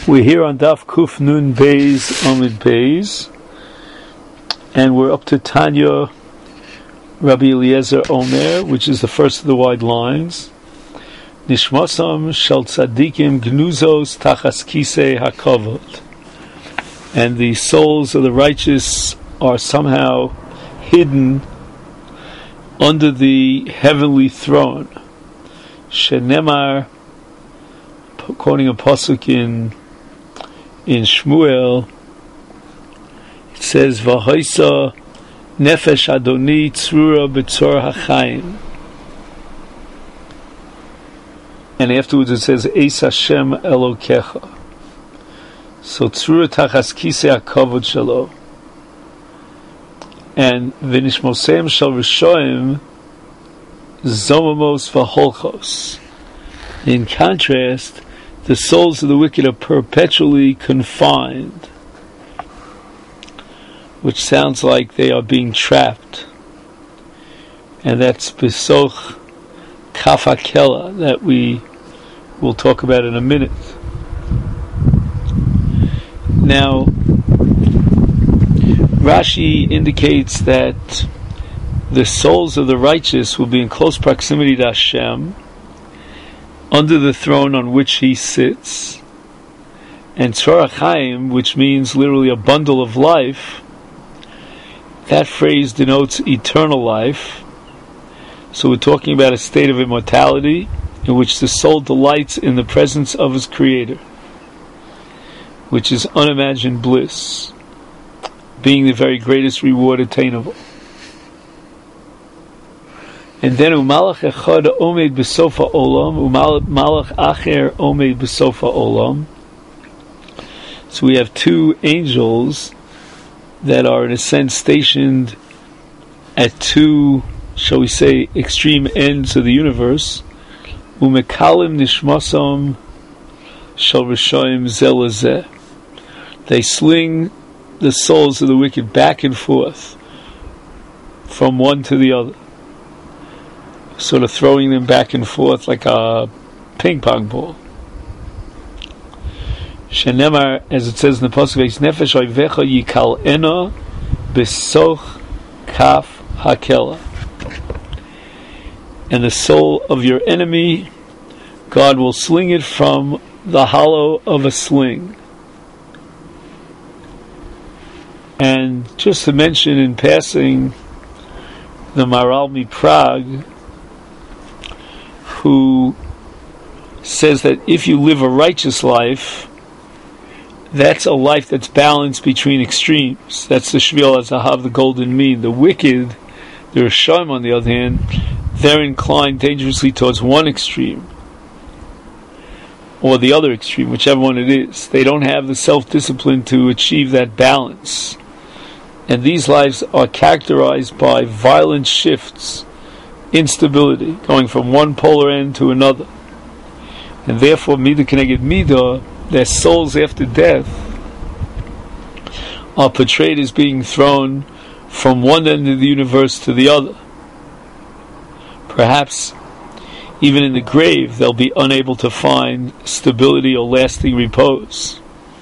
We're here on Daf Kuf Nun Beis Amid Beis, and we're up to Tanya Rabbi Eliezer Omer, which is the first of the wide lines. Nishmasam shel tzadikim gnuzos tachas kisei hakavod, and the souls of the righteous are somehow hidden under the heavenly throne. Shenemar, quoting a pasuk in Shmuel, it says, "V'hoisa nefesh Adoni tzrura b'tzor hachayim," and afterwards it says, "Eis Hashem Elokecha." So tzrura tachas kisei hakavod shelo, and v'nishmoseim shel rishoim zomamos v'holchos. In contrast, the souls of the wicked are perpetually confined, which sounds like they are being trapped. And that's Besoch Kaf HaKela, that we will talk about in a minute. Now, Rashi indicates that the souls of the righteous will be in close proximity to Hashem, under the throne on which he sits. And Tzor HaChaim, which means literally a bundle of life, that phrase denotes eternal life. So we're talking about a state of immortality in which the soul delights in the presence of his Creator, which is unimagined bliss, being the very greatest reward attainable. And then umalach echad omed b'sof ha'olam, umalach acher omed b'sof ha'olam. So we have two angels that are in a sense stationed at two, shall we say, extreme ends of the universe. Umekalim nishmasam shel rishoim zeh lezeh. They sling the souls of the wicked back and forth from one to the other, sort of throwing them back and forth like a ping pong ball. Shenemar, as it says in the pasuk, nefesh oivecha yikal ena besoch kaf hakela, and the soul of your enemy, God will sling it from the hollow of a sling. And just to mention in passing, the Maharal MiPrague, who says that if you live a righteous life, that's a life that's balanced between extremes. That's the Shvil HaZahav, the golden mean. The wicked, the Rishonim, on the other hand, they're inclined dangerously towards one extreme or the other extreme, whichever one it is. They don't have the self-discipline to achieve that balance. And these lives are characterized by violent shifts, instability, going from one polar end to another. And therefore, Midah Keneged Midah, their souls after death are portrayed as being thrown from one end of the universe to the other. Perhaps even in the grave they'll be unable to find stability or lasting repose.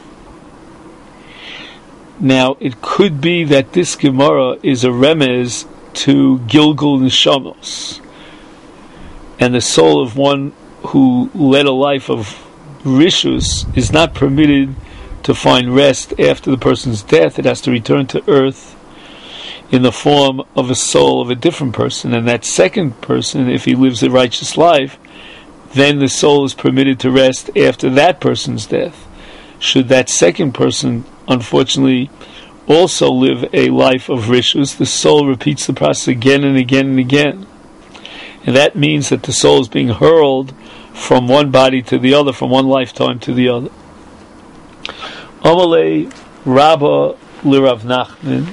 Now, it could be that this Gemara is a remez to Gilgul Neshamos, and the soul of one who led a life of Rishus is not permitted to find rest after the person's death. It has to return to earth in the form of a soul of a different person, and that second person, if he lives a righteous life, then the soul is permitted to rest after that person's death. Should that second person unfortunately also live a life of Rishus, the soul repeats the process again and again and again. And that means that the soul is being hurled from one body to the other, from one lifetime to the other. Amalei Rabba Lirav Nachman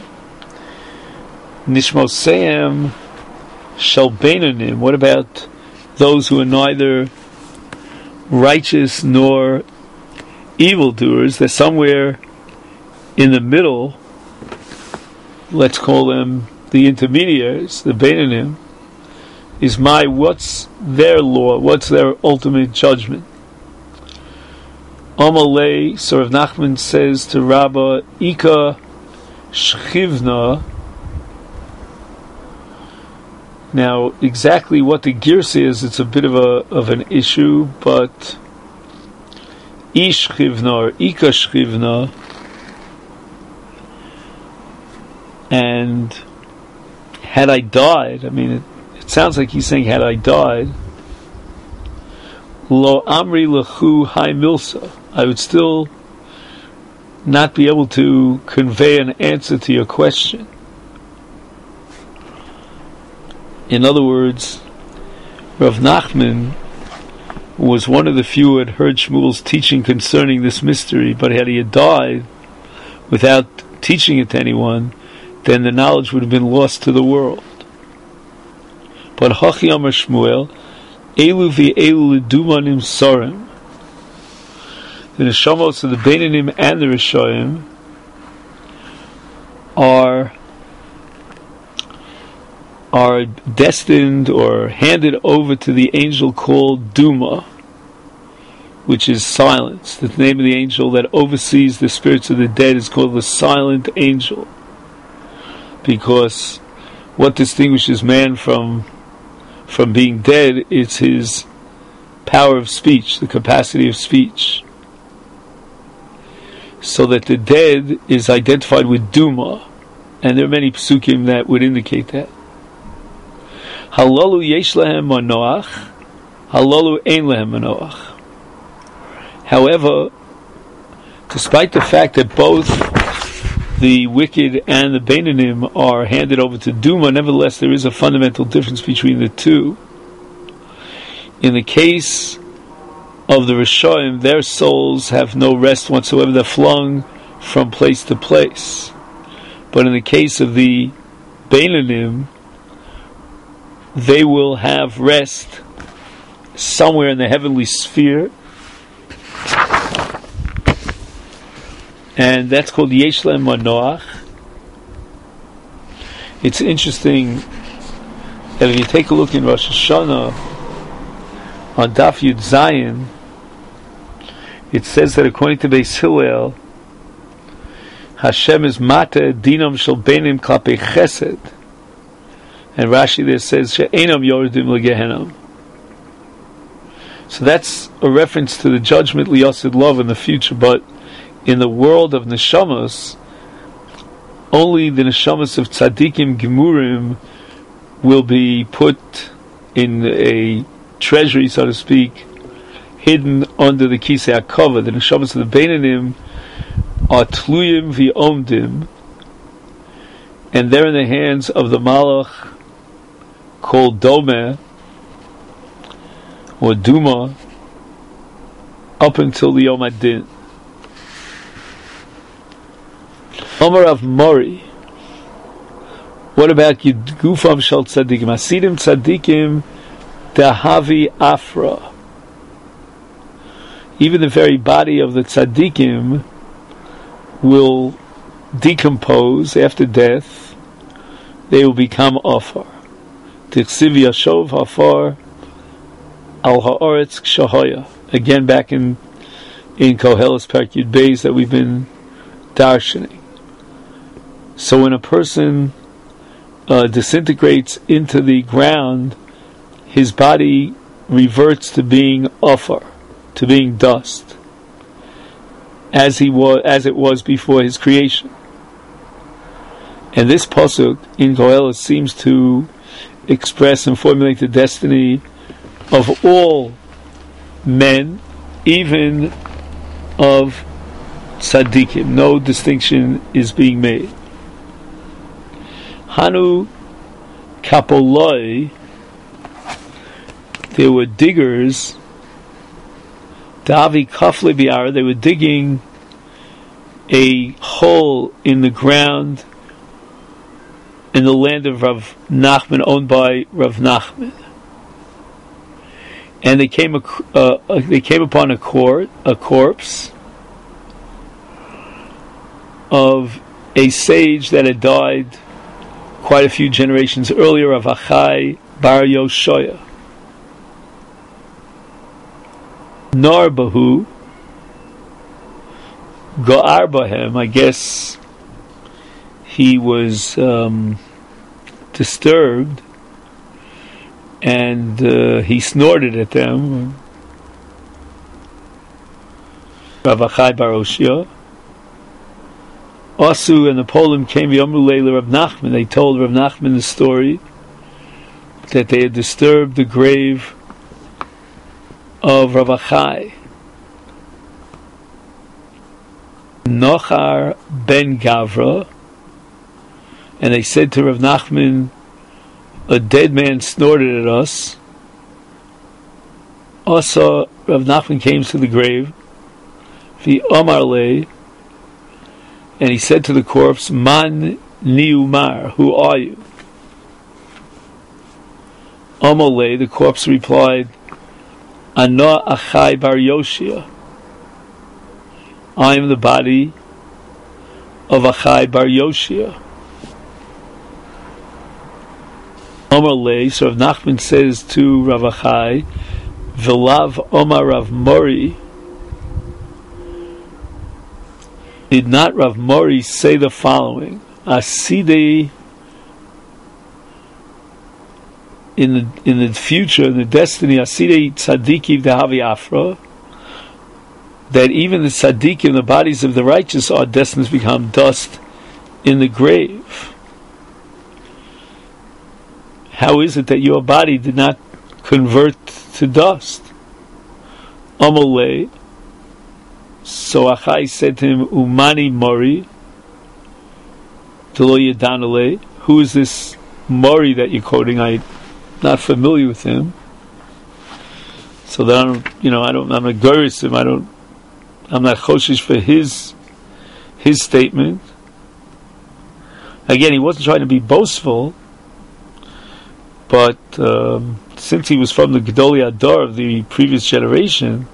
Nishmoseim Shel Beinonim. What about those who are neither righteous nor evildoers? They're somewhere in the middle. Let's call them the intermediaries, the Beinonim. What's their law? What's their ultimate judgment? Amalei, so Rav Nachman says to Rabba, Ika Shchivna. Now, exactly what the Girsa is, it's a bit of an issue, but Ish Chivna or Ika Shchivna, and had I died, I mean, it sounds like he's saying, had I died, Lo Amri Lechu Hai Milsa, I would still not be able to convey an answer to your question. In other words, Rav Nachman was one of the few who had heard Shmuel's teaching concerning this mystery, but had he died without teaching it to anyone, then the knowledge would have been lost to the world. But Hachi Amar Shmuel, Elu v'elu l'dumanim sorim, the neshamos of the Beinanim and the Rishoyim are destined or handed over to the angel called Duma, which is silence. The name of the angel that oversees the spirits of the dead is called the silent angel, because what distinguishes man from being dead is his power of speech, the capacity of speech. So that the dead is identified with Duma, and there are many psukim that would indicate that. Halalu yesh lehem manoach, halalu ein lehem manoach. However, despite the fact that both the wicked and the Beinanim are handed over to Duma, nevertheless there is a fundamental difference between the two. In the case of the Rishonim, their souls have no rest whatsoever, they're flung from place to place. But in the case of the Beinanim, they will have rest somewhere in the heavenly sphere, and that's called Yesh Lehem Manoach. It's interesting that if you take a look in Rosh Hashanah on Daf Yud Zayin, it says that according to Beis Hillel, Hashem is Mata Dinam Shel Beinim Klapei Chesed, and Rashi there says She'enam Yordim LeGehenam. So that's a reference to the judgment Liyasid Love in the future, but in the world of Neshamas, only the Neshamas of Tzadikim Gemurim will be put in a treasury, so to speak, hidden under the Kisei HaKavod. The Neshamas of the Beinanim are Tluyim V'Omdim, and they're in the hands of the Malach called Dome or Duma up until the Yom Adin. Omar of Mori. What about Gufam Shal Tzadikim? Asidim Tzadikim Dahavi Afra. Even the very body of the Tzadikim will decompose after death. They will become Afar. Tichsiv Yashov Afar Al Ha'aretz Kshahoya. Again, back in Koheles Perek Yud Beis that we've been darshaning. So when a person disintegrates into the ground, his body reverts to being Afar, to being dust, as it was before his creation. And this pasuk in Koheles seems to express and formulate the destiny of all men, even of tzaddikim. No distinction is being made. Hanu kapoloi, there were diggers, Davi kafle biara, they were digging a hole in the ground in the land of Rav Nachman, owned by Rav Nachman. And they came upon a corpse of a sage that had died quite a few generations earlier, Rav Achai Bar go'ar bahem. I guess he was disturbed, and he snorted at them. Rav Achai bar Oshia. Asu and the Polim came v'yomru leila Rav Nachman. They told Rav Nachman the story that they had disturbed the grave of Rav Achai. Nochar ben Gavra, and they said to Rav Nachman, a dead man snorted at us. Also, Rav Nachman came to the grave, v'omar le, and he said to the corpse, Man niumar, who are you? Omole, the corpse replied, Ana Achai bar Yoshia. I am the body of Achai bar Yoshia. Omole, so Rav Nachman says to Rav Achai, V'lav Omar Rav Mori, did not Rav Mori say the following? Asidei, in the future, in the destiny, Asidei tzaddikim dehavi afra, that even the tzaddikim, the bodies of the righteous, are destined to become dust in the grave. How is it that your body did not convert to dust? Amalei. So Achai said to him, Umani Mori, Telo Yedanale, who is this Mori that you're quoting? I'm not familiar with him. So that I'm not goris him, I'm not choshish for his statement. Again, he wasn't trying to be boastful, but since he was from the Gedolei Ador of the previous generation,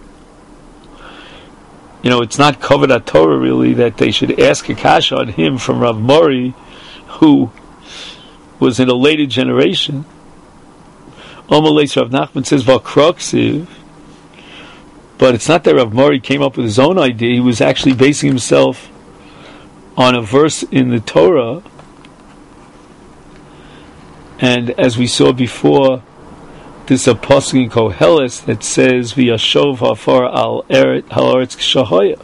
it's not covered at Torah really that they should ask a kasha on him from Rav Mori, who was in a later generation. Omalei Rav Nachman says Vakroksiv, but it's not that Rav Mori came up with his own idea. He was actually basing himself on a verse in the Torah, and as we saw before, there's a pasuk in Koheles that says V'yashov hafar al haaretz kshahoya,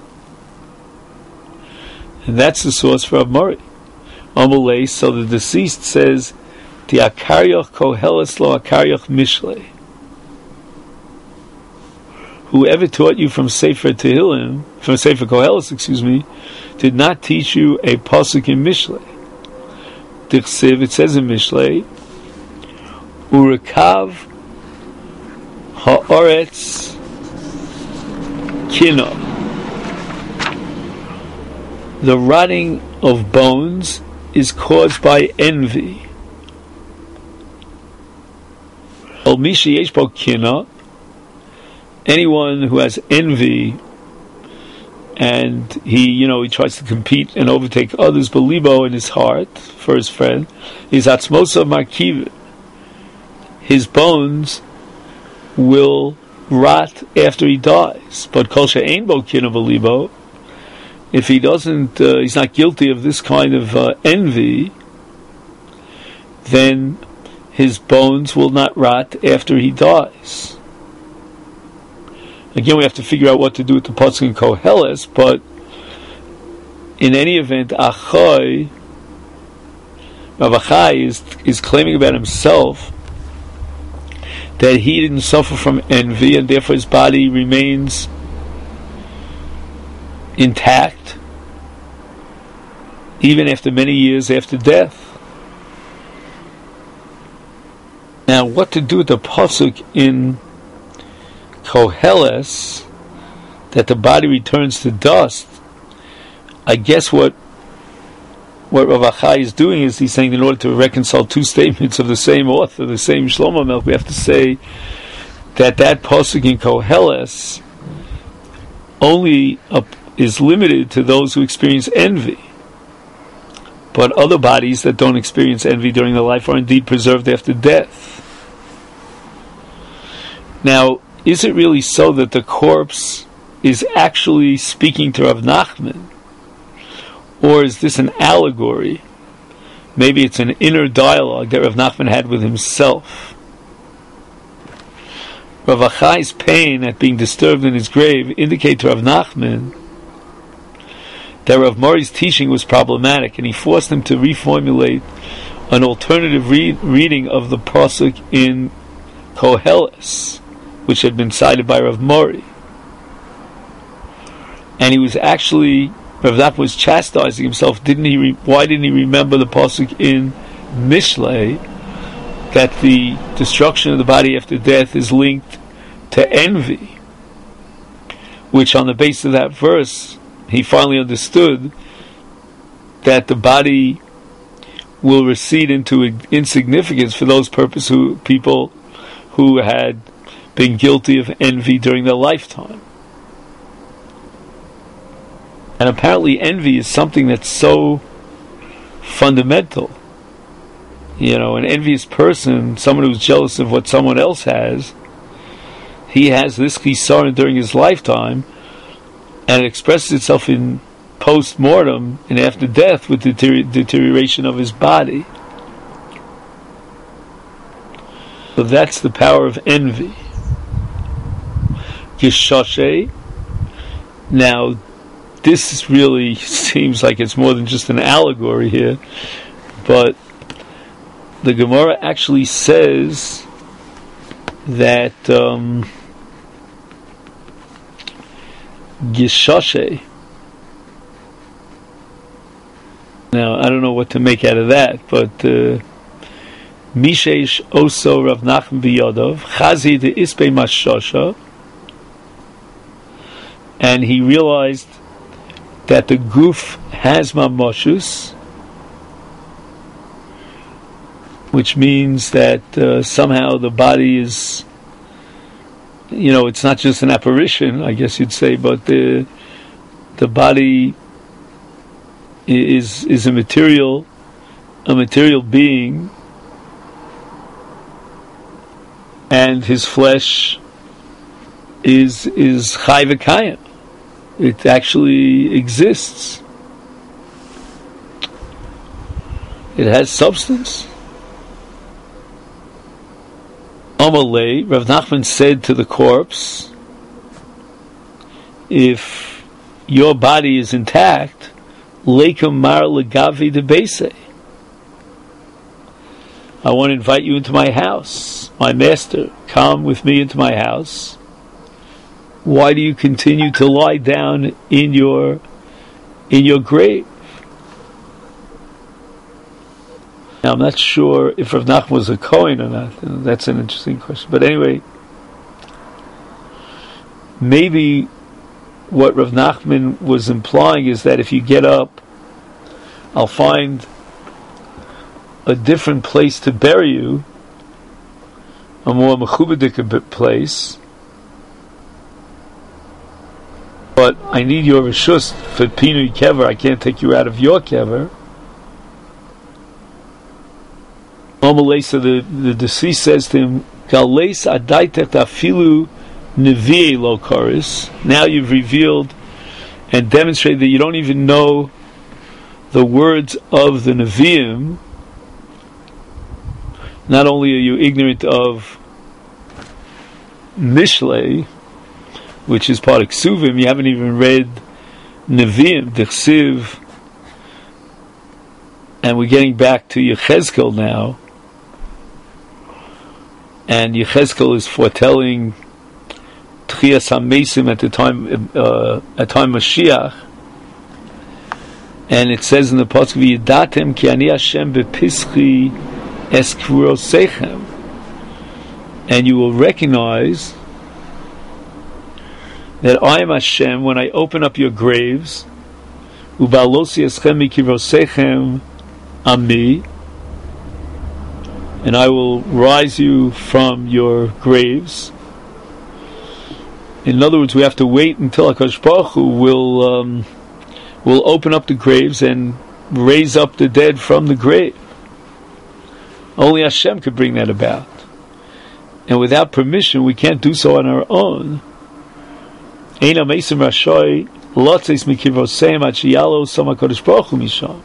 and that's the source for Rav Mori. Amalei, so the deceased says, "Ti akaryoch Koheles lo akaryoch mishle." Whoever taught you from Sefer Tehillim, from Sefer Koheles, did not teach you a pasuk in Mishle. Dichsiv, it says in Mishle, Urekav haaretz kina. The rotting of bones is caused by envy. Al mishi yesh bo kina, anyone who has envy and he tries to compete and overtake others, belibo in his heart for his friend, is atzmosa markiv. His bones will rot after he dies. But kol she'ein bo kina belibo, if he doesn't, he's not guilty of this kind of envy, then his bones will not rot after he dies. Again, we have to figure out what to do with the pasuk in Koheles, but in any event, Rav Achai is claiming about himself that he didn't suffer from envy, and therefore his body remains intact even after many years after death. Now, what to do with the pasuk in Koheles that the body returns to dust? I guess what Rav Achai is doing is he's saying, in order to reconcile two statements of the same author, the same Shlomo Melech, we have to say that pasuk in Koheles only is limited to those who experience envy, but other bodies that don't experience envy during their life are indeed preserved after death. Now, is it really so that the corpse is actually speaking to Rav Nachman, or is this an allegory? Maybe it's an inner dialogue that Rav Nachman had with himself. Rav Achai's pain at being disturbed in his grave indicates to Rav Nachman that Rav Mori's teaching was problematic, and he forced him to reformulate an alternative reading of the pasuk in Koheles, which had been cited by Rav Mori. And he was actually, Rav Nachman was chastising himself. Why didn't he remember the pasuk in Mishlei that the destruction of the body after death is linked to envy? Which, on the basis of that verse, he finally understood that the body will recede into insignificance for those people who had been guilty of envy during their lifetime. And apparently envy is something that's so fundamental. An envious person, someone who's jealous of what someone else has, he has this chisaron during his lifetime, and it expresses itself in post-mortem and after death with the deterioration of his body. So that's the power of envy. Gishoshe. Now, this really seems like it's more than just an allegory here, but the Gemara actually says that Gishoshe. Now, I don't know what to make out of that, but Mishesh Oso Rav Nachman Biyodov Chazi de Ispe Mashosha, and he realized that the guf has mamoshus, which means that somehow the body is, it's not just an apparition, I guess you'd say, but the body is a material being, and his flesh is chai v'kayim. It actually exists. It has substance. Amalei, Rav Nachman said to the corpse, if your body is intact, leikum mar legavi de beise. I want to invite you into my house. My master, come with me into my house. Why do you continue to lie down in your grave? Now, I'm not sure if Rav Nachman was a Kohen or not. That's an interesting question. But anyway, maybe what Rav Nachman was implying is that if you get up, I'll find a different place to bury you, a more mechubadik place, but I need your reshus for pinui kever. I can't take you out of your kever. So the deceased says to him, Galeis adaitech afilu nevi'e lo koris. Now you've revealed and demonstrated that you don't even know the words of the Nevi'im. Not only are you ignorant of Mishlei, which is part of Ksuvim, you haven't even read Nevi'im, Dechsiv, and we're getting back to Yechezkel now, and Yechezkel is foretelling Tchias HaMesim at the time Mashiach, and it says in the pasuk, V'yidatem ki ani Hashem bepischi es k'vurosechem, and you will recognize that I am Hashem when I open up your graves, Ubalosi eschem mikivosechem ami, and I will rise you from your graves. In other words, we have to wait until HaKadosh Baruch Hu will open up the graves and raise up the dead from the grave. Only Hashem could bring that about. And without permission, we can't do so on our own. Eina Mesim Rashoy Lotzes Mikivroseim Achiyalo Sama Kodesh Baruch Hu Misham.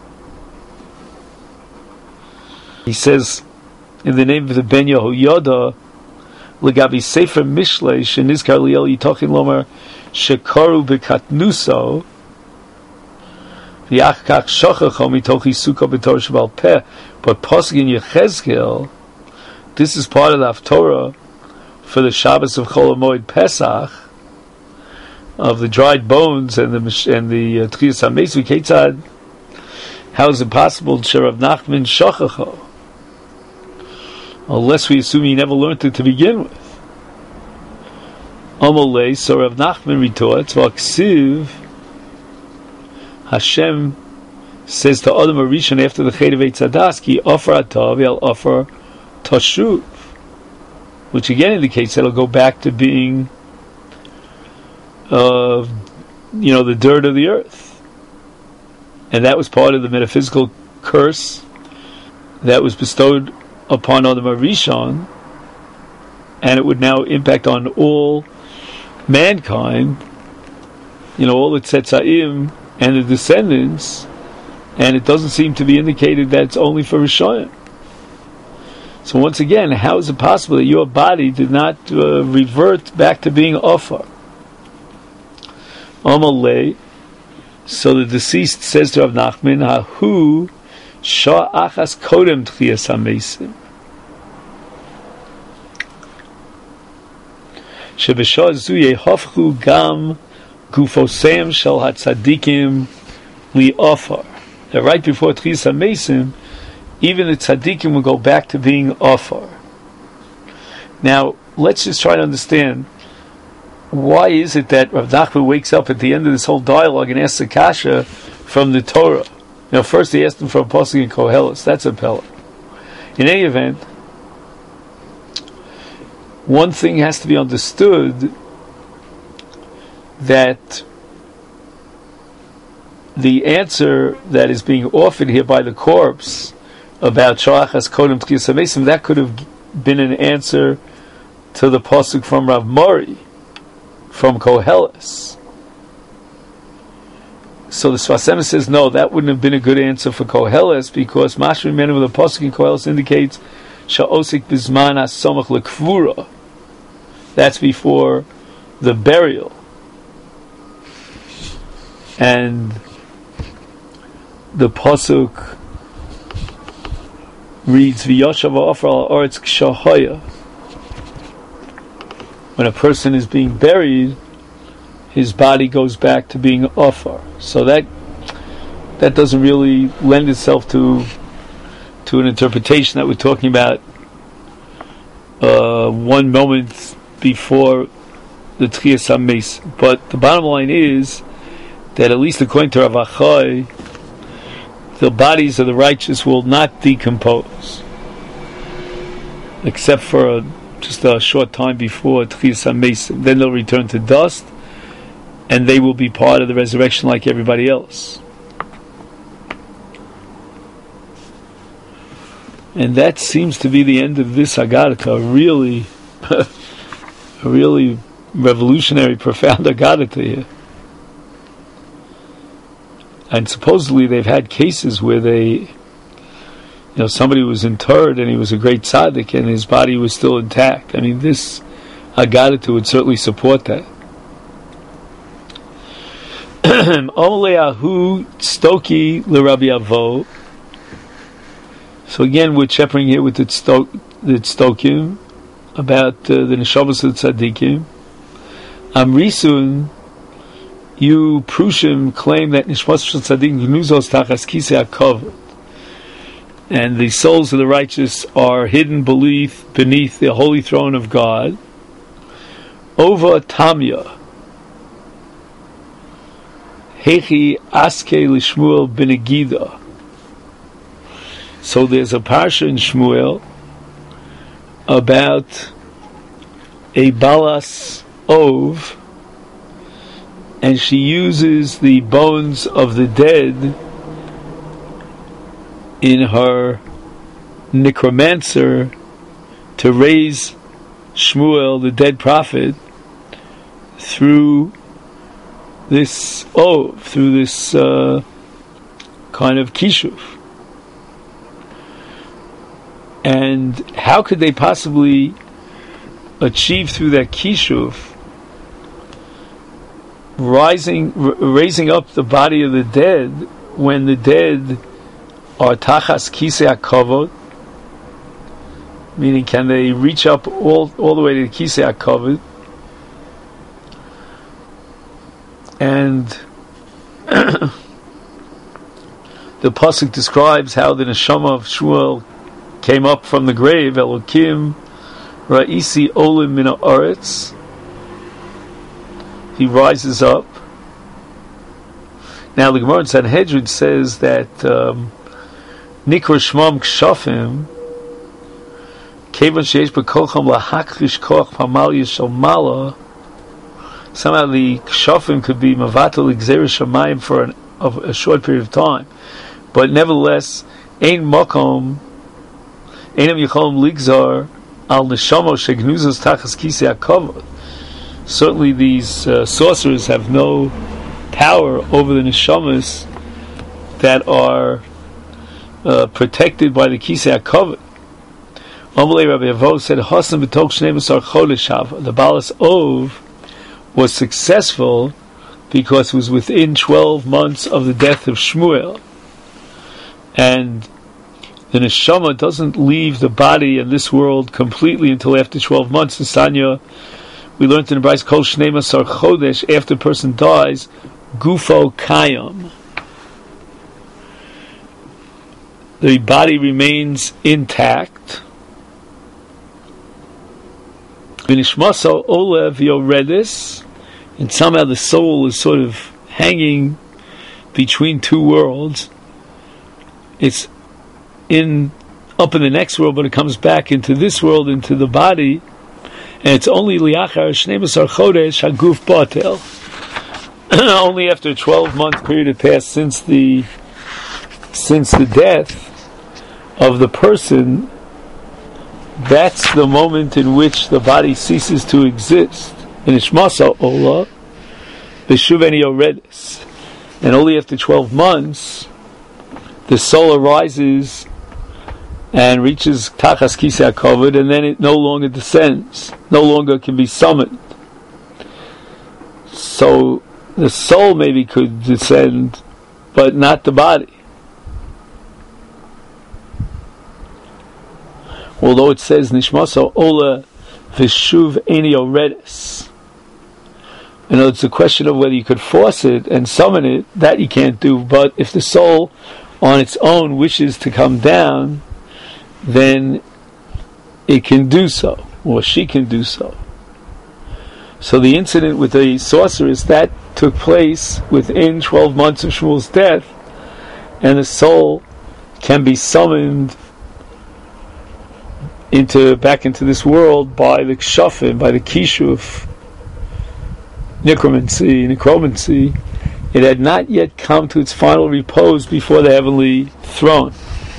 He says, in the name of the Ben Yehoyada, Legavi Sefer Mishlei Shenizkar Liel Yitochin Lomer Shekaru Bekatnuso V'Yachkach Shochacho Mitochi Sukkah B'Torah Shabal Peh. But Pasuk in Yechezkel, this is part of the Haftorah for the Shabbos of Chol HaMoed Pesach, of the dried bones and the Tchiyas HaMeis V'Ketzad. How is it possible Sherav Nachman Shochacho? Unless we assume he never learned it to begin with. Amalei, so Rav Nachman retorts, V'Aksiv, Hashem says to Adam Arishon after the Ched of Eitz Hadas, Ki offer atav el offer tashuv, which again indicates that it'll go back to being, the dirt of the earth. And that was part of the metaphysical curse that was bestowed upon Adam Arishon, and it would now impact on all mankind, all the Tzetzaim and the descendants, and it doesn't seem to be indicated that it's only for Rishayim. So once again, how is it possible that your body did not revert back to being Ofar? Amalei, so the deceased says to Rav Nachman, Hahu Shah Achas Kodem Tchiyas HaMeisim. Shebeshah Zu Yehofchu Gam Gufoseim Shel HaTzadikim Li Ofar. That right before Tchiyas HaMeisim, even the tzaddikim will go back to being Ofar. Now, let's just try to understand, why is it that Rav Nachman wakes up at the end of this whole dialogue and asks a kasha from the Torah? First he asked him for a pasuk in Koheles. That's a pella. In any event, one thing has to be understood, that the answer that is being offered here by the corpse about Sha'achas Kodem Tchiyas HaMeisim, that could have been an answer to the pasuk from Rav Mori, from Koheles. So the Sfas Emes says, no, that wouldn't have been a good answer for Koheles, because Mashri Menu with the pasuk in Koheles indicates Sha'osik Bizman HaSomach Lekvura. That's before the burial. And the pasuk reads V'yoshav ha'ofar al ha'aretz k'shahaya. When a person is being buried, his body goes back to being ofar. So that doesn't really lend itself to an interpretation that we're talking about one moment before the Tchiyas HaMeis. But the bottom line is that, at least according to Rav Achai, the bodies of the righteous will not decompose, except for just a short time before Tchiyas HaMeis. Then they'll return to dust, and they will be part of the resurrection like everybody else. And that seems to be the end of this Haggadah, a really revolutionary, profound Haggadah here. And supposedly they've had cases where somebody was interred and he was a great tzaddik and his body was still intact. I mean, this Haggadah would certainly support that. Omeleahu Stoki l'Rabbi Avo. So again, we're shepherding here with the Tztokim about the Neshavos of the Tzaddikim. Amrisun, you Prushim claim that Nishmas of Tzaddikim Gnuzos Tachas Kisei HaKavod, and the souls of the righteous are hidden beneath the holy throne of God. Ova Tamya Hechi Aske Lishmuel Benegida. So there's a parsha in Shmuel about a Balas Ov, and she uses the bones of the dead in her necromancer to raise Shmuel, the dead prophet, through this through this kind of kishuv. And how could they possibly achieve through that kishuv raising up the body of the dead when the dead are tachas kisei hakavod? Meaning, can they reach up all the way to the kisei hakavod? And the pasuk describes how the neshama of Shmuel came up from the grave. Elokim ra'isi olim min ha'aretz. He rises up. Now the Gemara in Sanhedrin says that Nikra Shmam Kshafim Kevan Sheish B'Kolcham Lahakrish Koch Pamal Yishal Mala. Somehow the Kshafim could be Mavatal Gzeir Shamayim for a short period of time, but nevertheless, Ein Makom Einam Yicholm Ligzar Al Neshamo Shegnuzos Tachas Kisei HaKavod. Certainly these sorcerers have no power over the neshamas that are protected by the Kisei HaKavod. Amalei Rabbi Avo said, Hasan b'tok shnei masar chodesh hava. The Balas Ov was successful because it was within 12 months of the death of Shmuel. And the neshama doesn't leave the body in this world completely until after 12 months. In Sanya, we learned in the Bryce, Kol Shnei Masar Chodesh, after a person dies, Gufo Kayam. The body remains intact. Vinishmaso Olev Yoredis, and somehow the soul is sort of hanging between two worlds. It's up in the next world, but it comes back into this world, into the body. And it's only liachar shnei masar chodesh haguf batel. Only after a 12-month period had passed since the death of the person, that's the moment in which the body ceases to exist. And ishmasa ola b'shuveni yoredis. And only after 12 months, the soul arises and reaches tachas kisei hakavod, and then it no longer descends, no longer can be summoned. So the soul maybe could descend, but not the body. Although it says nishmaso ola v'shuv eni yoredis. You know, it's a question of whether you could force it and summon it. That you can't do. But if the soul on its own wishes to come down, then it can do so, or she can do so. So the incident with the sorceress, that took place within 12 months of Shmuel's death, and the soul can be summoned back into this world by the kshafim, by the kishuv, necromancy. It had not yet come to its final repose before the heavenly throne.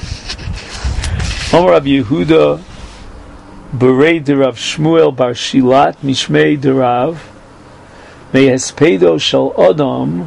Amar Rabbi Yehuda Berei de Rav Shmuel Bar Shilat Mishmei de Rav Mehespedo Shel Adam.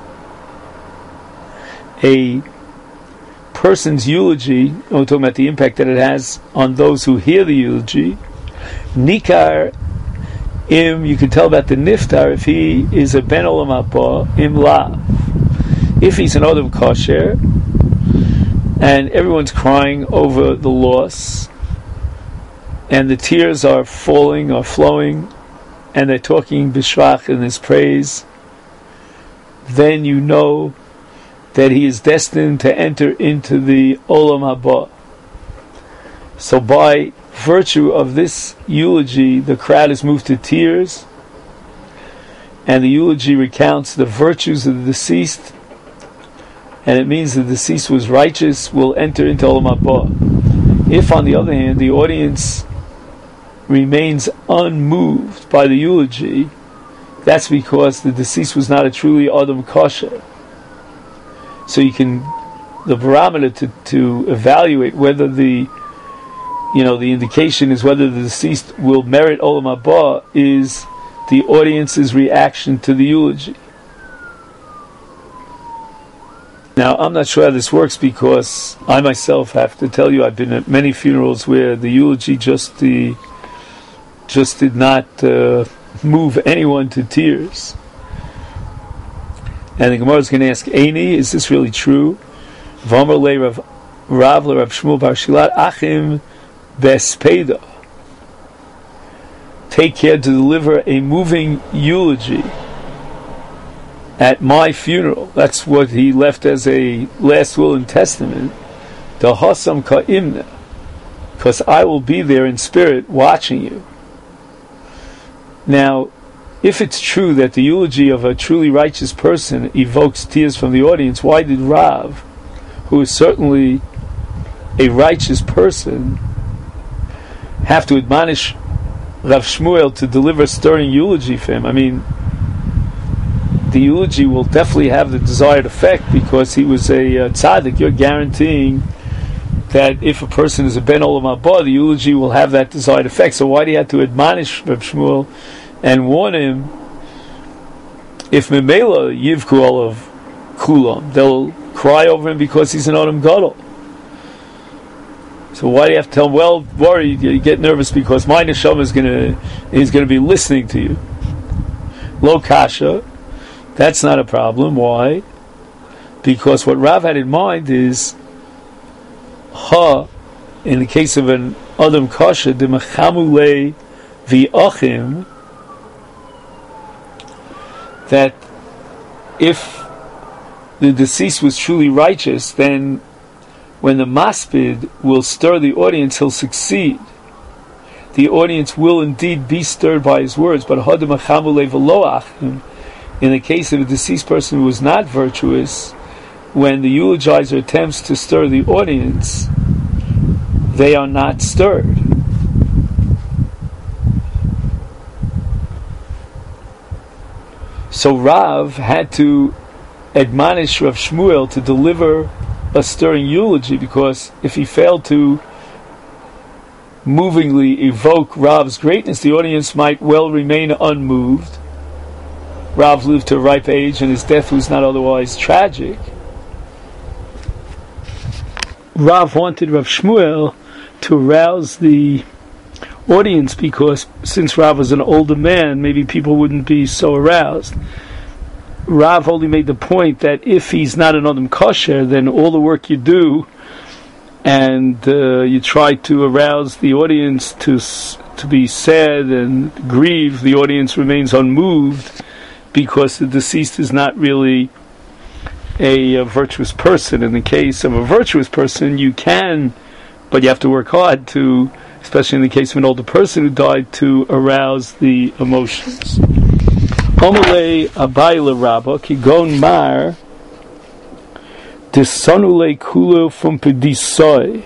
A person's eulogy, we're talking about the impact that it has on those who hear the eulogy. Nikar Im, you can tell about the niftar if he is a ben olam haba, im la. If he's an Adam kosher, and everyone's crying over the loss, and the tears are falling or flowing, and they're talking bishvach in his praise, then you know that he is destined to enter into the olam haba. So by virtue of this eulogy, the crowd is moved to tears, and the eulogy recounts the virtues of the deceased, and it means the deceased was righteous, will enter into olam haba. If, on the other hand, the audience remains unmoved by the eulogy, that's because the deceased was not a truly Adam kosher. So you can, the barometer to evaluate whether the indication is whether the deceased will merit olam haba is the audience's reaction to the eulogy. Now, I'm not sure how this works because I myself have to tell you I've been at many funerals where the eulogy just did not move anyone to tears. And the Gemara is going to ask, Eini, is this really true? V'amar le Rav Shmuel bar Shilat Achim Bespeda. Take care to deliver a moving eulogy at my funeral. That's what he left as a last will and testament. The Hasam Ka'imna, because I will be there in spirit watching you. Now, if it's true that the eulogy of a truly righteous person evokes tears from the audience, why did Rav, who is certainly a righteous person, have to admonish Rav Shmuel to deliver a stirring eulogy for him? I mean, the eulogy will definitely have the desired effect because he was a tzaddik. You're guaranteeing that if a person is a ben olam haba, the eulogy will have that desired effect. So why do you have to admonish Rav Shmuel and warn him? If memela yivku olav kulam, they'll cry over him because he's an Adam Gadol. So why do you have to tell him, well, worry, you get nervous because my neshama is going to be listening to you? Lo kasha, that's not a problem. Why? Because what Rav had in mind is, in the case of an Adam Kasha, the mechamule v'achim, that if the deceased was truly righteous, then when the maspid will stir the audience, he'll succeed. The audience will indeed be stirred by his words, but in the case of a deceased person who was not virtuous, when the eulogizer attempts to stir the audience, they are not stirred. So Rav had to admonish Rav Shmuel to deliver a stirring eulogy, because if he failed to movingly evoke Rav's greatness, the audience might well remain unmoved. Rav lived to a ripe age and his death was not otherwise tragic. Rav wanted Rav Shmuel to arouse the audience because since Rav was an older man, maybe people wouldn't be so aroused. Rav only made the point that if he's not an Adam Kosher, then all the work you do and you try to arouse the audience to be sad and grieve, the audience remains unmoved because the deceased is not really a virtuous person. In the case of a virtuous person, you can, but you have to work hard to, especially in the case of an older person who died, to arouse the emotions. Homole abayla rabba kigon mar disonule kulo from pedisoi.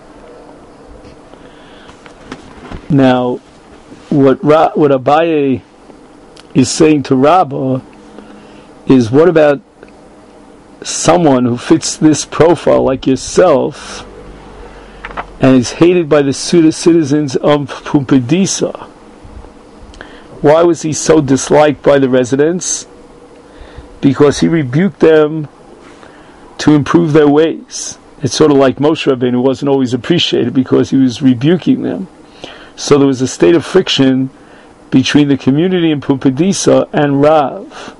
Now, what Abaye is saying to Rabbah is, what about someone who fits this profile like yourself and is hated by the citizens of Pumbedisa? Why was he so disliked by the residents? Because he rebuked them to improve their ways. It's sort of like Moshe Rabbeinu, who wasn't always appreciated because he was rebuking them. So there was a state of friction between the community in Pumbedisa and Rav.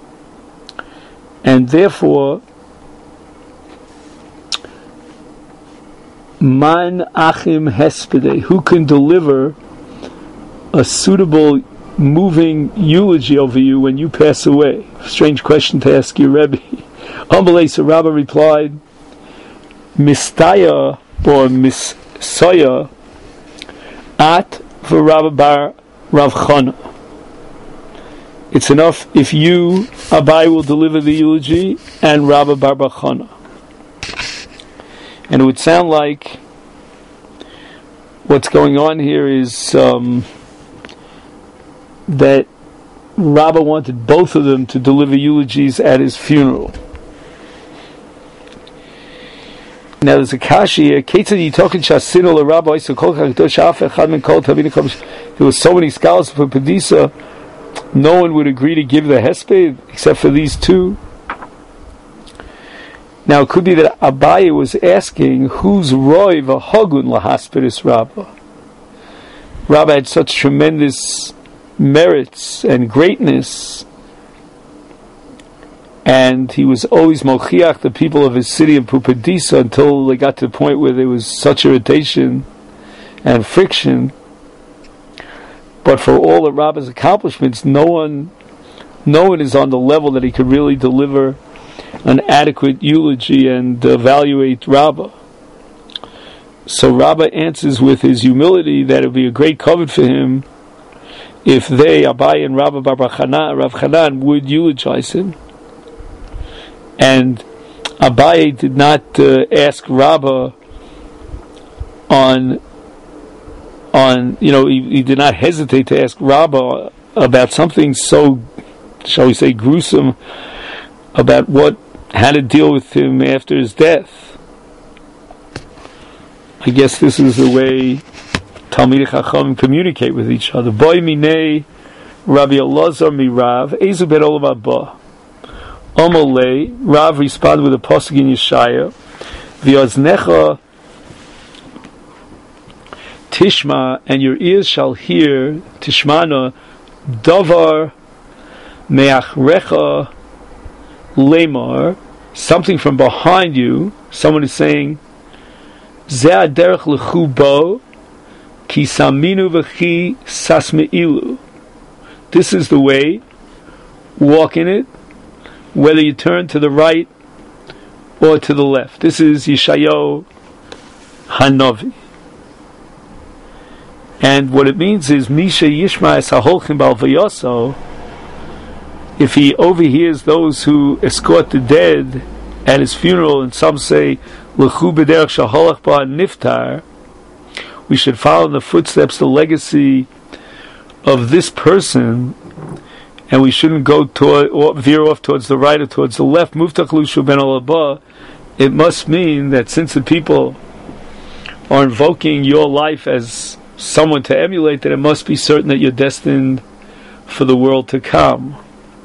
And therefore, Man Achim Hespede, who can deliver a suitable moving eulogy over you when you pass away? Strange question to ask your Rebbe. So Rabbah replied, Mistaya or Misaya at v'Rabbah bar Rav Chana. It's enough if you, Abai, will deliver the eulogy and Rabbah bar Chana. And it would sound like what's going on here is that Rabbah wanted both of them to deliver eulogies at his funeral. Now there's a kashi here. There were so many scholars for Pedisa no one would agree to give the hesped except for these two. Now it could be that Abaye was asking, who's Roy v'Hagun lahaspedis Rabbah? Rabbah had such tremendous merits and greatness, and he was always mochiach the people of his city of Pupadisa until they got to the point where there was such irritation and friction. But for all of Rabbah's accomplishments, no one is on the level that he could really deliver an adequate eulogy and evaluate Rabbah. So Rabbah answers with his humility that it would be a great covet for him if they, Abaye and Rabbah Bar Rav Chanan, would eulogize him. And Abaye did not ask Rabbah he did not hesitate to ask Rabbah about something so, shall we say, gruesome, about how to deal with him after his death. I guess this is the way Talmidei Chacham communicate with each other. Boy minei Rabbi Elazar mi Rav Ezu bet Olam Haba. Omolei, Rav responded with a pasuk in Yeshaya, V'oznecha Tishma, and your ears shall hear, Tishmana, Davar Meachrecha Lemar, something from behind you. Someone is saying, Zeh derech lechu bo, ki saminu v'chi sasmeilu. This is the way, walk in it, whether you turn to the right or to the left. This is Yeshayahu Hanavi. And what it means is, Misha Yishma es haholchim bal vayoso, if he overhears those who escort the dead at his funeral, and some say, L'chu b'derech shaholach ba niftar, we should follow in the footsteps, the legacy of this person, and we shouldn't go or veer off towards the right or towards the left. Muftach lushu ben alabah. It must mean that since the people are invoking your life as someone to emulate, that it must be certain that you're destined for the world to come.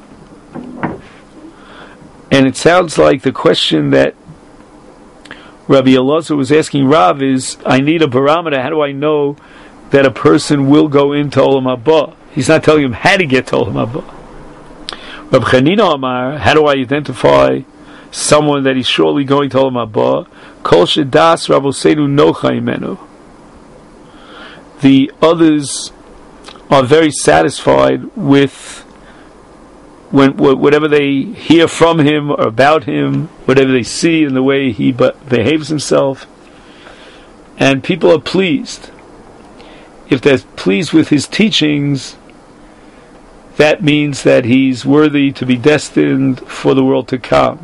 And it sounds like the question that Rabbi Elazar was asking Rav is, I need a barometer. How do I know that a person will go into Olam Haba? He's not telling him how to get to Olam Haba. Rabbi Chanina Amar, how do I identify someone that he's surely going to Olam Haba? Kol shedas Rabosenu nocha imenu. The others are very satisfied with whatever they hear from him or about him, whatever they see in the way he behaves himself, and people are pleased. If they're pleased with his teachings, that means that he's worthy to be destined for the world to come.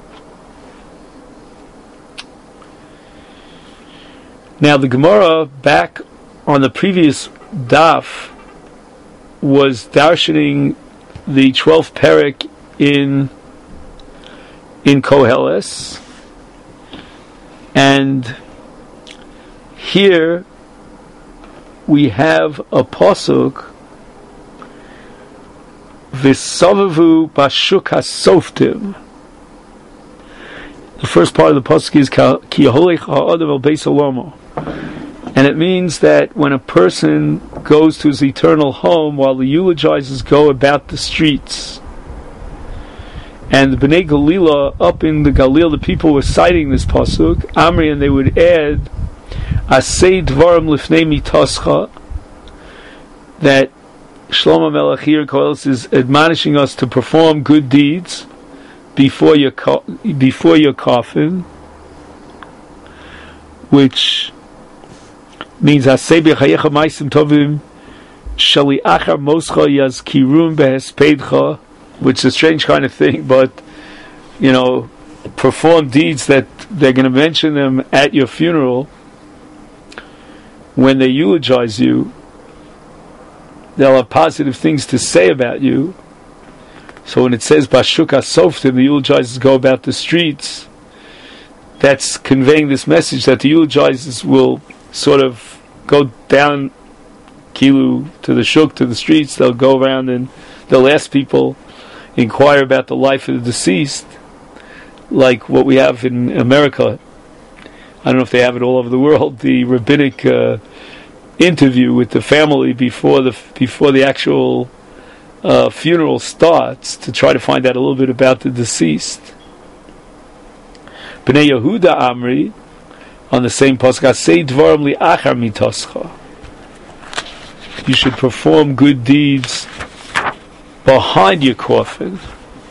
Now the Gemara, back on the previous daf, was darshaning the 12th perek in Koheles, and here we have a pasuk, V'sovavu bashuk hasoftim. The first part of the pasuk is Ki yaholech ha'adam el beis olomo. And it means that when a person goes to his eternal home, while the eulogizers go about the streets, and the Bnei Galila up in the Galil, the people were citing this pasuk, Amri, and they would add, Asei dvarim lifnei mitascha, that Shlomo Melech here is admonishing us to perform good deeds before your coffin, which means Hasei b'chayecha ma'asim tovim shali achar moscha yazkirun behespedcha, which is a strange kind of thing, but perform deeds that they're going to mention them at your funeral when they eulogize you. They'll have positive things to say about you. So when it says bashuk hasoftim, the eulogizers go about the streets, that's conveying this message that the eulogizers will sort of go down kilu to the shuk, to the streets. They'll go around and they'll ask people, inquire about the life of the deceased, like what we have in America. I don't know if they have it all over the world. The rabbinic interview with the family before the actual funeral starts, to try to find out a little bit about the deceased. Bnei Yehuda Amri, on the same pasuk, say dvarim li achar mitoscha. You should perform good deeds behind your coffin.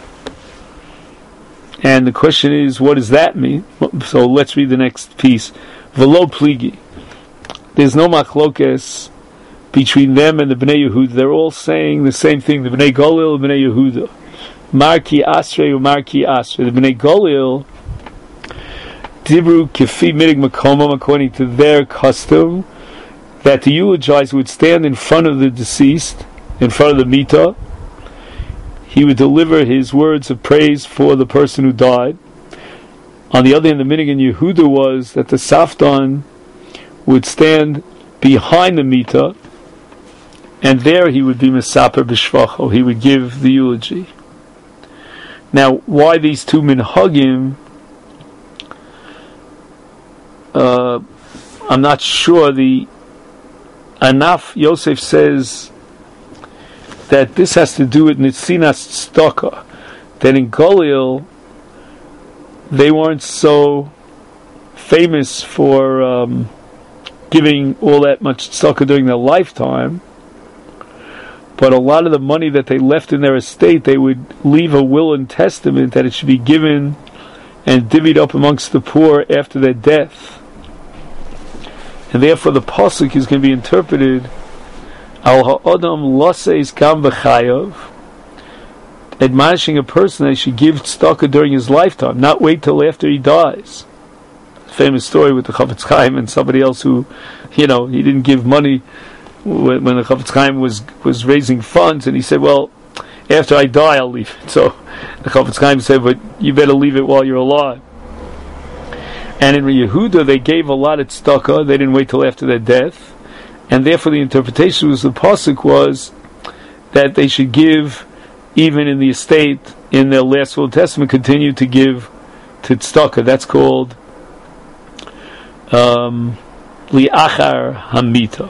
And the question is, what does that mean? So let's read the next piece. Velo pligi. There's no machlokes between them and the Bnei Yehuda. They're all saying the same thing. The Bnei Golil and Bnei Yehuda. Marki Asrei or Marki Asrei. The Bnei Golil Dibru Kefi Midig Makomam, according to their custom, that the eulogizer would stand in front of the deceased, in front of the Mita. He would deliver his words of praise for the person who died. On the other hand, the minig in Yehuda was that the Safdan would stand behind the Mita, and there he would be Mesaper B'Shvacho. He would give the eulogy. Now, why these two minhagim? I'm not sure. The Anaf Yosef says that this has to do with Nitzinas Tzedakah. That in Golil, they weren't so famous for giving all that much tzedakah during their lifetime, but a lot of the money that they left in their estate, they would leave a will and testament that it should be given and divvied up amongst the poor after their death. And therefore the pasuk is going to be interpreted al ha'adam laseis gam b'chayav, admonishing a person that he should give tzedakah during his lifetime, not wait till after he dies. Famous story with the Chafetz Chaim and somebody else who, he didn't give money when the Chafetz Chaim was raising funds, and he said, well, after I die I'll leave it. So the Chafetz Chaim said, but you better leave it while you're alive. And in Yehuda they gave a lot of tzedakah, they didn't wait till after their death, and therefore the interpretation was, the pasuk was that they should give even in the estate, in their last will and testament, continue to give to tzedakah. That's called li'achar hamita.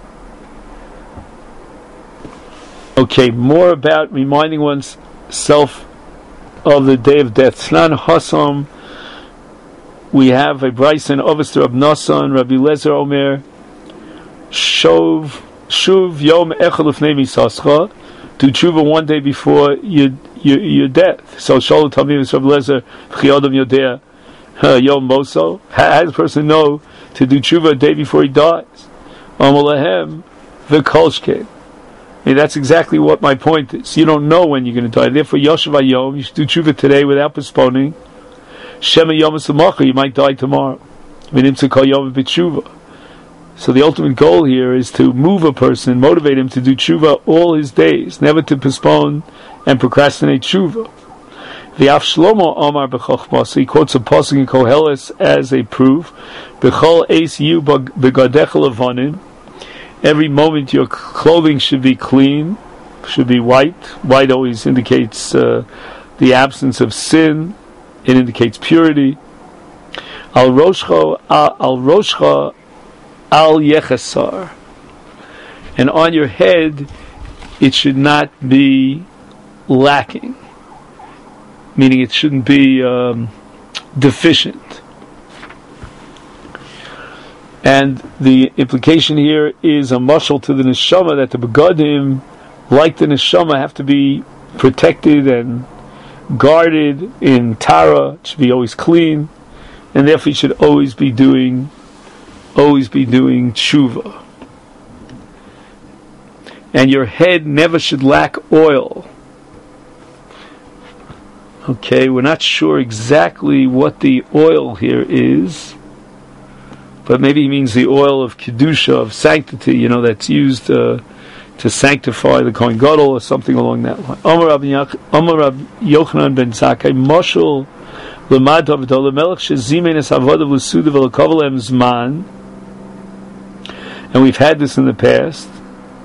Okay, more about reminding oneself of the day of death. Snan Hasam, we have a Bryson Ovister of Nasan, Rabbi Lezer Omer, Shuv Yom Echad Lefnei Misascha, do tshuva one day before your death. So Shalom Tamim is Rabbi Lezer, Chiyodam Yodea, Yom Moso. How does a person know to do tshuva a day before he dies? Amalahem V'kolshke. That's exactly what my point is. You don't know when you're going to die. Therefore, Yoshev Hayom, you should do tshuva today without postponing. Shema Yom Samacha, you might die tomorrow. So the ultimate goal here is to move a person, motivate him to do tshuva all his days, never to postpone and procrastinate tshuva. V'af Shlomo Omar b'chochmas, he quotes a pasuk in Koheles as a proof. B'chol eis yu b'gadecha levanim. Every moment your clothing should be clean, should be white. White always indicates the absence of sin. It indicates purity. Al roshcha al yechasar. And on your head, it should not be lacking. Meaning it shouldn't be deficient. And the implication here is a mashal to the neshama, that the begadim, like the neshama, have to be protected and guarded in tara. It should be always clean, and therefore you should always be doing tshuva. And your head never should lack oil. Okay, we're not sure exactly what the oil here is, but maybe he means the oil of kedusha, of sanctity, that's used to sanctify the Kohen Gadol or something along that line. Amar Rabbi Yochanan ben Zakkai, Moshel Lemad Avdol Melech Shezimen Es Avodav L'Sudav L'Kavalem Zman, and we've had this in the past.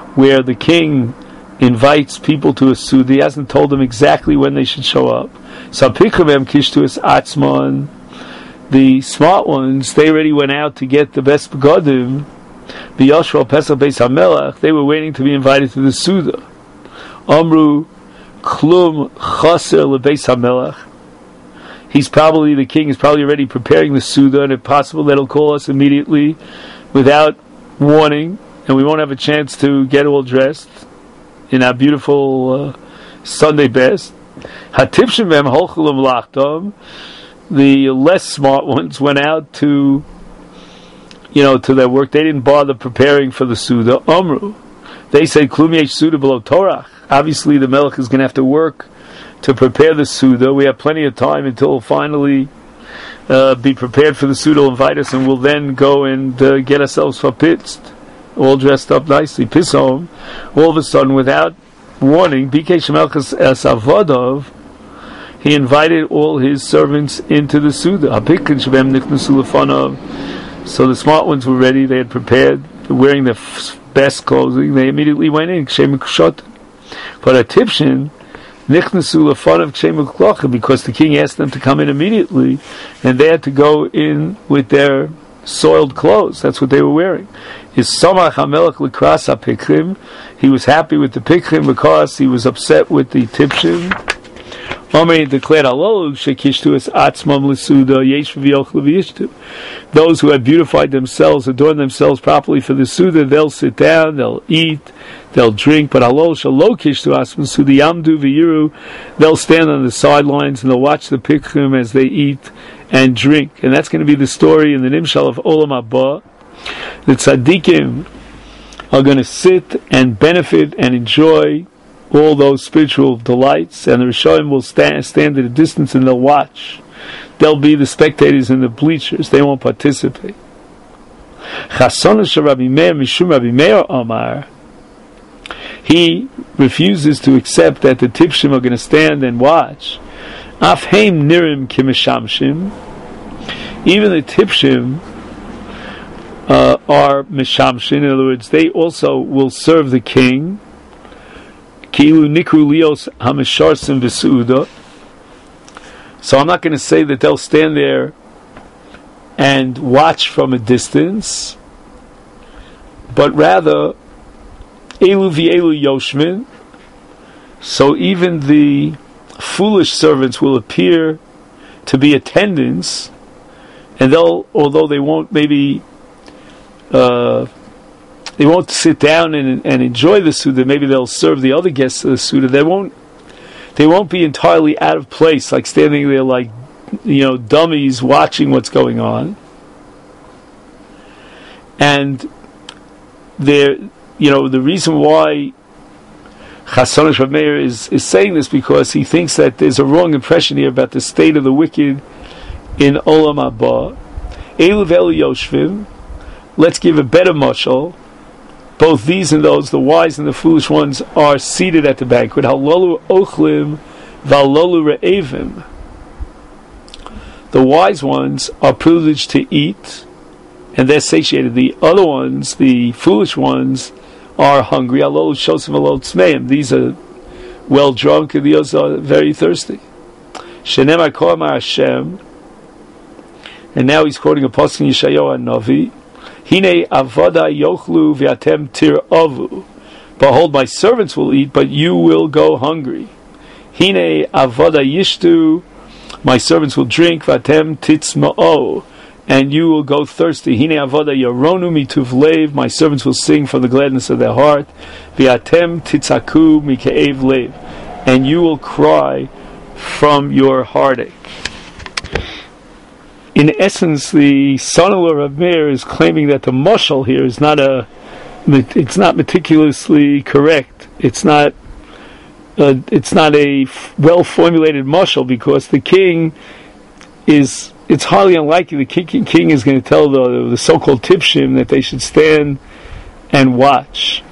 where the king invites people to a Suda. He hasn't told them exactly when they should show up. So Pikravem Kishtuas Atzmon, the smart ones, they already went out to get the best begodim. B'Yoshua Pesach Beis HaMelech, they were waiting to be invited to the Suda. Amru Klum Chaser LeBeis HaMelech. The king is probably already preparing the Suda, and if possible, that'll call us immediately without warning, and we won't have a chance to get all dressed in our beautiful Sunday best. Hatipshim Vem Holchulam Lachtom, the less smart ones went out to their work. They didn't bother preparing for the Suda. Amru, they said, Klum Yesh Suda below Torah. Obviously, the Melech is going to have to work to prepare the Suda. We have plenty of time until we'll finally be prepared for the Suda. Invite us, and we'll then go and get ourselves fapitzed, all dressed up nicely. Pishom, all of a sudden, without warning, Bikei Shemelchas Es Avodov, he invited all his servants into the Suda. So the smart ones were ready. They had prepared, wearing their best clothing. They immediately went in. But a Tipshin, because the king asked them to come in immediately, and they had to go in with their soiled clothes. That's what they were wearing. He was happy with the pikrim because he was upset with the Tipshin. Declared those who had beautified themselves, adorned themselves properly for the Suda, they'll sit down, they'll eat, they'll drink. But they'll stand on the sidelines and they'll watch the pikrim as they eat and drink. And that's going to be the story in the Nimshal of Olam Haba. The tzaddikim are going to sit and benefit and enjoy all those spiritual delights, and the Rishonim will stand at a distance and they'll watch. They'll be the spectators in the bleachers. They won't participate. He refuses to accept that the Tipshim are going to stand and watch. Afheim nirim kimishamshim. Even the Tipshim are mishamshin. In other words, they also will serve the king. Kilu nikru lios hamisharsim v'suda. So I'm not going to say that they'll stand there and watch from a distance, but rather elu v'elu yoshmin. So even the foolish servants will appear to be attendants, and although they won't maybe they won't sit down and enjoy the Suda. Maybe they'll serve the other guests of the Suda. They won't be entirely out of place, like standing there like, dummies watching what's going on. And the reason why Chasonish Rav Meir is saying this, because he thinks that there's a wrong impression here about the state of the wicked in Olam Haba. Elu v'elu yoshvim. Let's give a better mashal. Both these and those, the wise and the foolish ones, are seated at the banquet. Halolu ochlim v'halolu re'evim. The wise ones are privileged to eat, and they're satiated. The other ones, the foolish ones, are hungry. Halolu shosim halolu tzmeim. These are well drunk, and the others are very thirsty. Shenemar ko'amar Hashem. And now he's quoting a pasuk in Yeshayahu Hanavi. Hine avada yochlu v'atem tiravu. Behold, my servants will eat, but you will go hungry. Hine avada yishtu. My servants will drink, v'atem titzma'o, and you will go thirsty. Hine avada yaronu mituv lev. My servants will sing from the gladness of their heart. V'atem titzaku mike'ev lev, and you will cry from your heartache. In essence, the son-in-law of Meir is claiming that the mashal here is it's not meticulously correct. It's not a well-formulated mashal, because the king it's highly unlikely the king is going to tell the so-called Tipshim that they should stand and watch.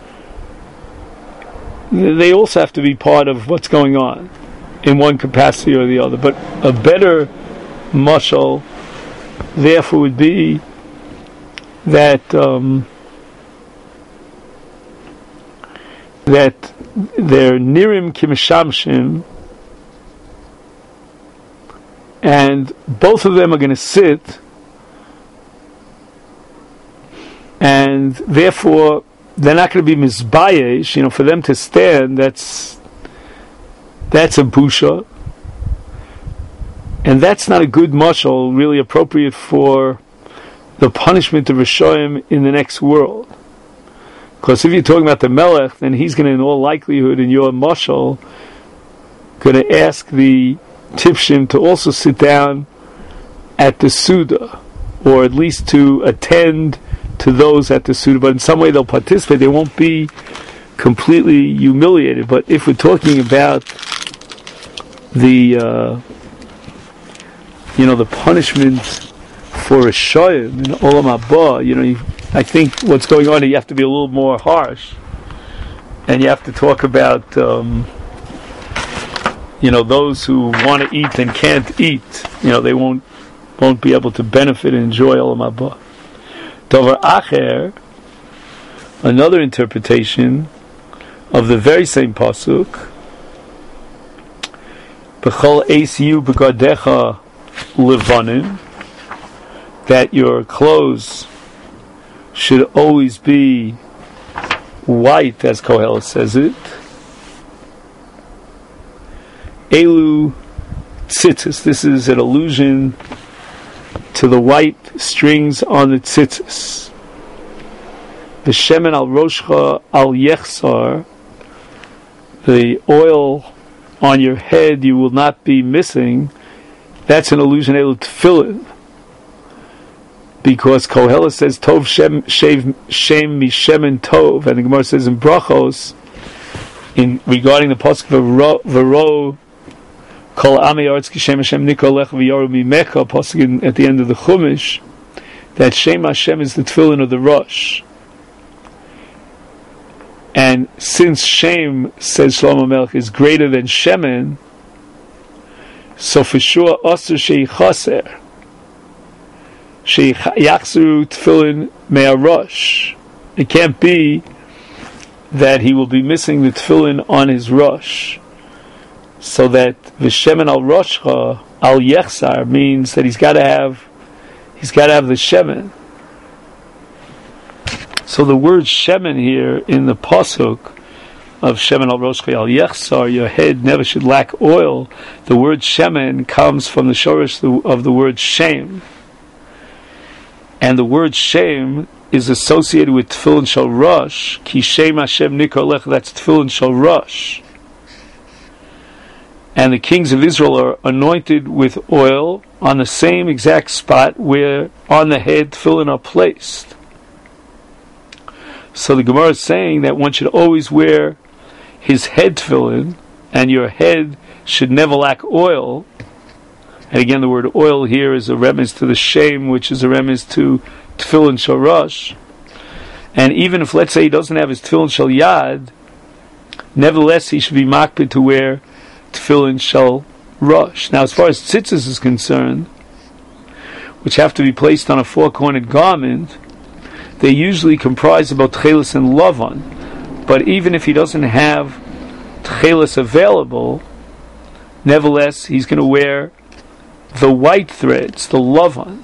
They also have to be part of what's going on in one capacity or the other. But a better mashal therefore would be that that they're nirim kimeshamshim, and both of them are going to sit, and therefore they're not going to be mizbayesh. For them to stand, that's a busha, and that's not a good mashal, really appropriate for the punishment of Rishoyim in the next world. Because if you're talking about the Melech, then he's going to, in all likelihood, in your mashal, going to ask the Tifshim to also sit down at the Suda, or at least to attend to those at the Suda, but in some way they'll participate. They won't be completely humiliated. But if we're talking about the the punishment for a shoyim in Olam Haba, I think what's going on here, you have to be a little more harsh, and you have to talk about those who want to eat and can't eat. They won't be able to benefit and enjoy Olam Haba. Dover Acher, another interpretation of the very same pasuk, B'chol eis yu b'gadecha levanim, that your clothes should always be white, as Koheles says it. Elu tzitzis, this is an allusion to the white strings on the tzitzis. The shemen al roshcha al yechsar, the oil on your head you will not be missing. That's an allusion to tefillin, because Koheles says tov shem mishemen tov, and the Gemara says in Brachos, regarding the pasuk v'ro kol ami aretz kishem Hashem nikol lech v'yoru mimecha, pasuk at the end of the Chumash, that Shem Hashem is the tefillin of the Rosh. And since Shem, says Shlomo Melech, is greater than Shemen, so for sure Asur Sheichaser Sheyachzeru Tefillin Me'arosh. It can't be that he will be missing the tefillin on his rosh, so that V'Shemen al Roshcha al Yechsar means that he's got to have the shemen. So the word shemen here in the pasuk of shemen al roshcha al yechsar, your head never should lack oil, the word shemen comes from the shorish of the word shem, and the word shem is associated with tefillin shel rosh, ki shem Hashem nikol lech, that's tefillin shel rosh. And the kings of Israel are anointed with oil on the same exact spot where on the head tefillin are placed. So the Gemara is saying that one should always wear his head tefillin, and your head should never lack oil. And again, the word oil here is a remez to the shem, which is a remez to tefillin shel rosh. And even if, let's say, he doesn't have his tefillin shel yad, nevertheless he should be makpid to wear tefillin shel rosh. Now, as far as tzitzis is concerned, which have to be placed on a four-cornered garment, they usually comprise about tchelis and lavan. But even if he doesn't have tchelis available, nevertheless he's going to wear the white threads, the lavan.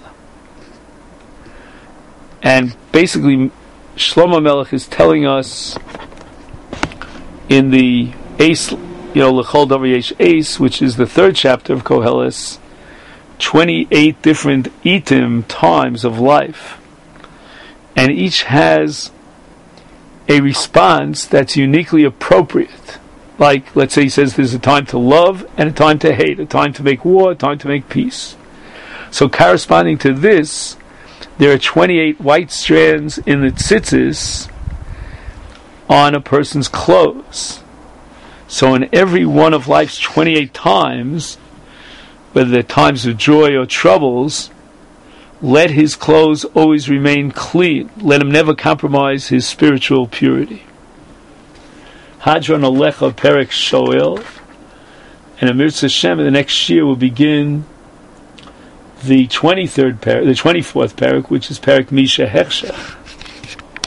And basically, Shlomo Melech is telling us in the Eis, L'chol Davar Yesh Eis, which is the third chapter of Koheles, 28 different itim, times of life. And each has a response that's uniquely appropriate. Like, let's say he says there's a time to love and a time to hate, a time to make war, a time to make peace. So corresponding to this, there are 28 white strands in the tzitzis on a person's clothes. So in every one of life's 28 times, whether they're times of joy or troubles, let his clothes always remain clean. Let him never compromise his spiritual purity. Hadron Alecha Perek Shoel, and Amir Tzashem, the next year will begin the 24th Perek, which is Perek Misha Hechshech.